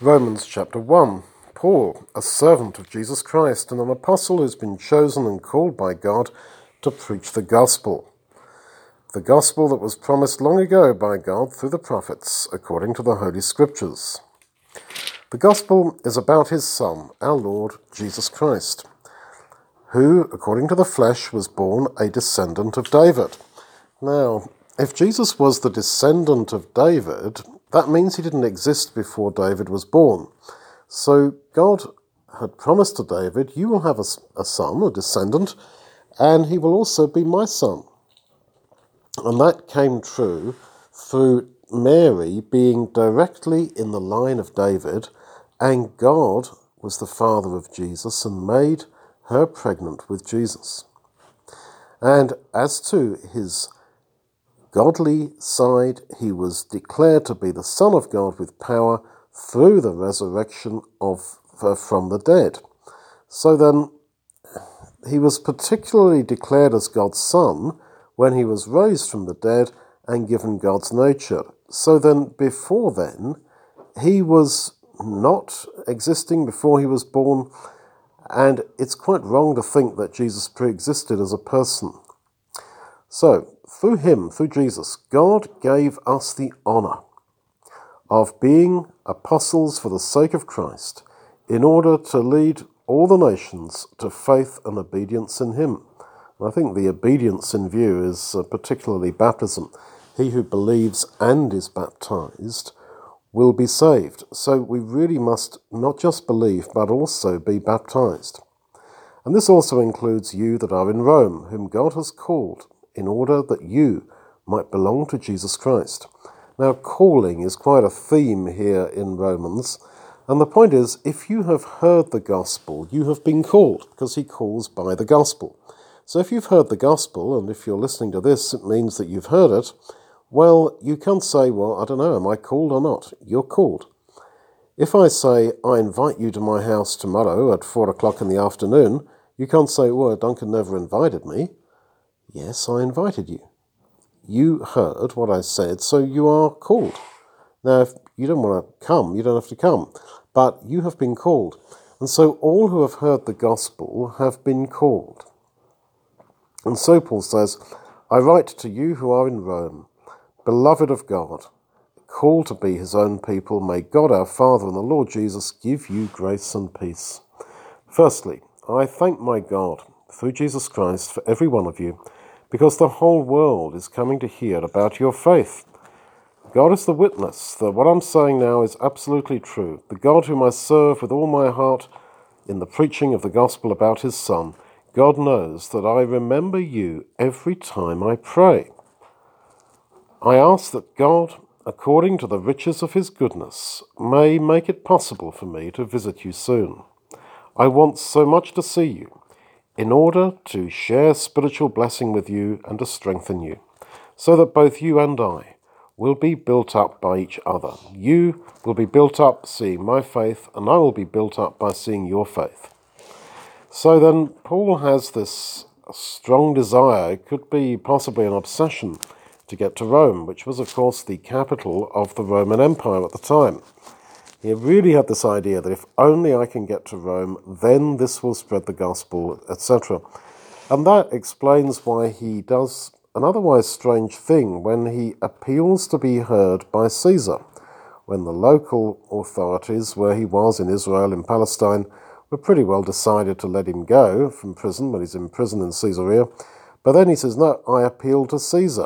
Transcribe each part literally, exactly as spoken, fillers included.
Romans chapter one. Paul, a servant of Jesus Christ and an apostle who's been chosen and called by God to preach the gospel. The gospel that was promised long ago by God through the prophets, according to the Holy Scriptures. The gospel is about his Son, our Lord Jesus Christ, who, according to the flesh, was born a descendant of David. Now, if Jesus was the descendant of David, that means he didn't exist before David was born. So God had promised to David, you will have a, a son, a descendant, and he will also be my son. And that came true through Mary being directly in the line of David, and God was the father of Jesus and made her pregnant with Jesus. And as to his godly side, he was declared to be the Son of God with power through the resurrection of uh, from the dead. So then, he was particularly declared as God's Son when he was raised from the dead and given God's nature. So then, before then, he was not existing before he was born, and it's quite wrong to think that Jesus pre-existed as a person. So, through him, through Jesus, God gave us the honour of being apostles for the sake of Christ, in order to lead all the nations to faith and obedience in him. And I think the obedience in view is uh, particularly baptism. He who believes and is baptized will be saved. So we really must not just believe, but also be baptized. And this also includes you that are in Rome, whom God has called, in order that you might belong to Jesus Christ. Now, calling is quite a theme here in Romans, and the point is, if you have heard the gospel, you have been called, because he calls by the gospel. So if you've heard the gospel, and if you're listening to this, it means that you've heard it, well, you can't say, well, I don't know, am I called or not? You're called. If I say, I invite you to my house tomorrow at four o'clock in the afternoon, you can't say, well, Duncan never invited me. Yes, I invited you. You heard what I said, so you are called. Now, if you don't want to come, you don't have to come, but you have been called. And so all who have heard the gospel have been called. And so Paul says, I write to you who are in Rome, beloved of God, called to be his own people. May God our Father and the Lord Jesus give you grace and peace. Firstly, I thank my God through Jesus Christ for every one of you, because the whole world is coming to hear about your faith. God is the witness that what I'm saying now is absolutely true. The God whom I serve with all my heart in the preaching of the gospel about his Son, God knows that I remember you every time I pray. I ask that God, according to the riches of his goodness, may make it possible for me to visit you soon. I want so much to see you, in order to share spiritual blessing with you and to strengthen you, so that both you and I will be built up by each other. You will be built up seeing my faith, and I will be built up by seeing your faith. So then, Paul has this strong desire, it could be possibly an obsession, to get to Rome, which was, of course, the capital of the Roman Empire at the time. He really had this idea that if only I can get to Rome, then this will spread the gospel, et cetera. And that explains why he does an otherwise strange thing when he appeals to be heard by Caesar, when the local authorities, where he was in Israel, in Palestine, were pretty well decided to let him go from prison when he's in prison in Caesarea. But then he says, no, I appeal to Caesar.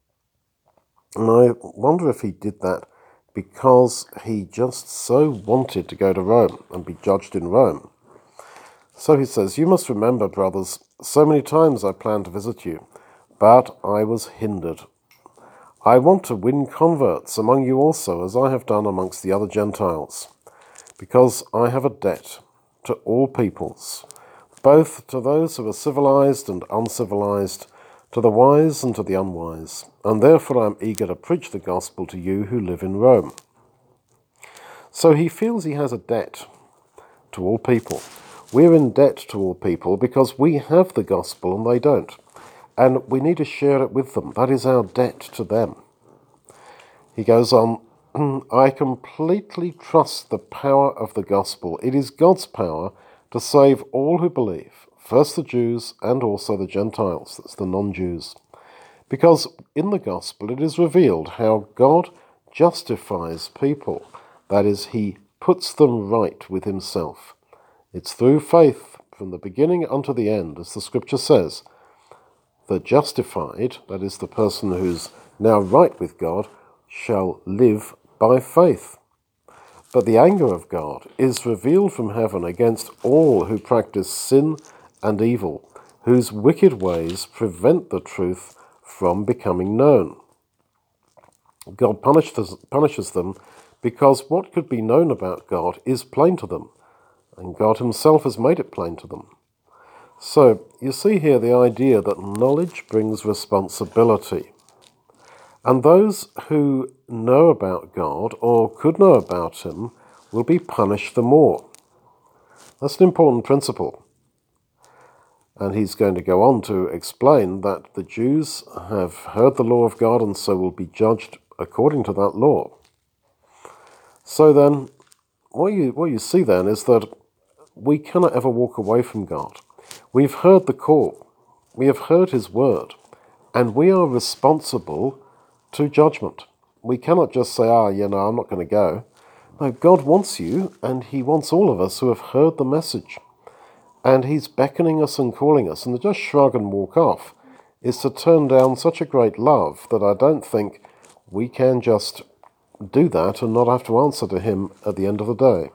And I wonder if he did that because he just so wanted to go to Rome and be judged in Rome. So he says, you must remember, brothers, so many times I planned to visit you, but I was hindered. I want to win converts among you also, as I have done amongst the other Gentiles, because I have a debt to all peoples, both to those who are civilized and uncivilized, to the wise and to the unwise, and therefore I am eager to preach the gospel to you who live in Rome. So he feels he has a debt to all people. We're in debt to all people because we have the gospel and they don't. And we need to share it with them. That is our debt to them. He goes on, I completely trust the power of the gospel. It is God's power to save all who believe, first the Jews and also the Gentiles, that's the non-Jews. Because in the gospel it is revealed how God justifies people, that is, he puts them right with himself. It's through faith from the beginning unto the end, as the scripture says. The justified, that is the person who's now right with God, shall live by faith. But the anger of God is revealed from heaven against all who practice sin and evil, whose wicked ways prevent the truth from becoming known. God punishes, punishes them because what could be known about God is plain to them, and God himself has made it plain to them. So, you see here the idea that knowledge brings responsibility. And those who know about God, or could know about him, will be punished the more. That's an important principle. And he's going to go on to explain that the Jews have heard the law of God and so will be judged according to that law. So then, what you, what you see then is that we cannot ever walk away from God. We've heard the call. We have heard his word. And we are responsible to judgment. We cannot just say, ah, you know, I'm not going to go. No, God wants you, and he wants all of us who have heard the message. And he's beckoning us and calling us, and to just shrug and walk off is to turn down such a great love that I don't think we can just do that and not have to answer to him at the end of the day.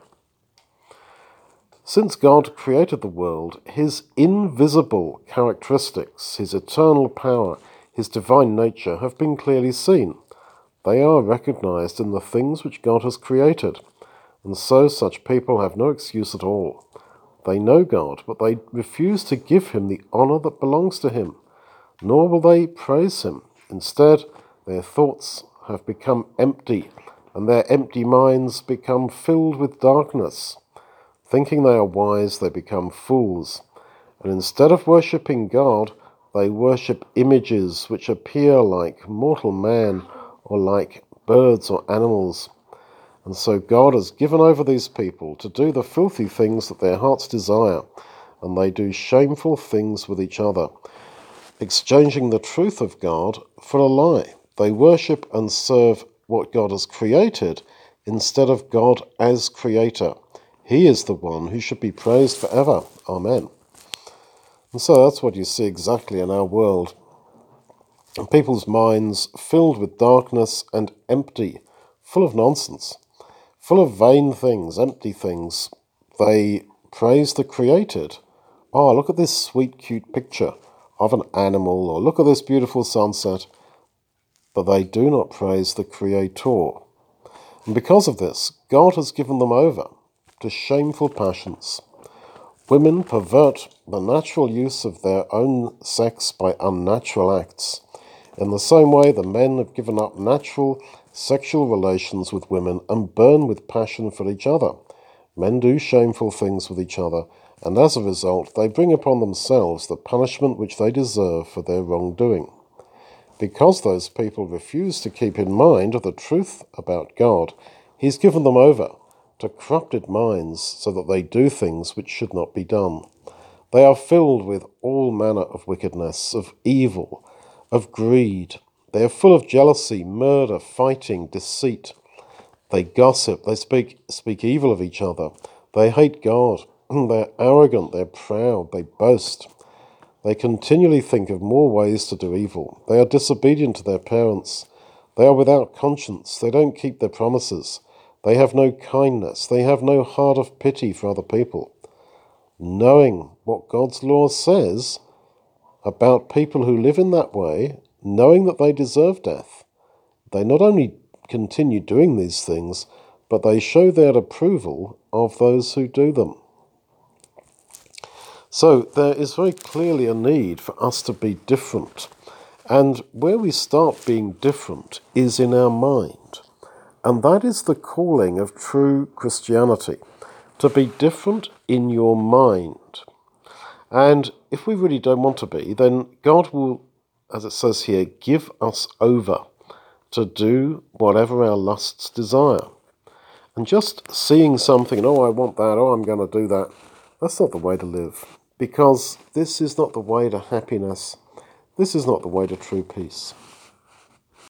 Since God created the world, his invisible characteristics, his eternal power, his divine nature have been clearly seen. They are recognized in the things which God has created, and so such people have no excuse at all. They know God, but they refuse to give him the honor that belongs to him, nor will they praise him. Instead, their thoughts have become empty, and their empty minds become filled with darkness. Thinking they are wise, they become fools, and instead of worshipping God, they worship images which appear like mortal man or like birds or animals. And so God has given over these people to do the filthy things that their hearts desire, and they do shameful things with each other, exchanging the truth of God for a lie. They worship and serve what God has created instead of God as creator. He is the one who should be praised forever. Amen. And so that's what you see exactly in our world. People's minds filled with darkness and empty, full of nonsense, full of vain things, empty things. They praise the created. Oh, look at this sweet, cute picture of an animal, or look at this beautiful sunset. But they do not praise the Creator. And because of this, God has given them over to shameful passions. Women pervert the natural use of their own sex by unnatural acts. In the same way, the men have given up natural sexual relations with women and burn with passion for each other. Men do shameful things with each other, and as a result, they bring upon themselves the punishment which they deserve for their wrongdoing. Because those people refuse to keep in mind the truth about God, he's given them over to corrupted minds so that they do things which should not be done. They are filled with all manner of wickedness, of evil, of greed. They are full of jealousy, murder, fighting, deceit. They gossip, they speak, speak evil of each other. They hate God. They're arrogant, they're proud, they boast. They continually think of more ways to do evil. They are disobedient to their parents. They are without conscience. They don't keep their promises. They have no kindness. They have no heart of pity for other people. Knowing what God's law says about people who live in that way, knowing that they deserve death, they not only continue doing these things, but they show their approval of those who do them. So there is very clearly a need for us to be different. And where we start being different is in our mind. And that is the calling of true Christianity, to be different in your mind. And if we really don't want to be, then God will, as it says here, give us over to do whatever our lusts desire. And just seeing something, oh, I want that, oh, I'm going to do that, that's not the way to live. Because this is not the way to happiness. This is not the way to true peace.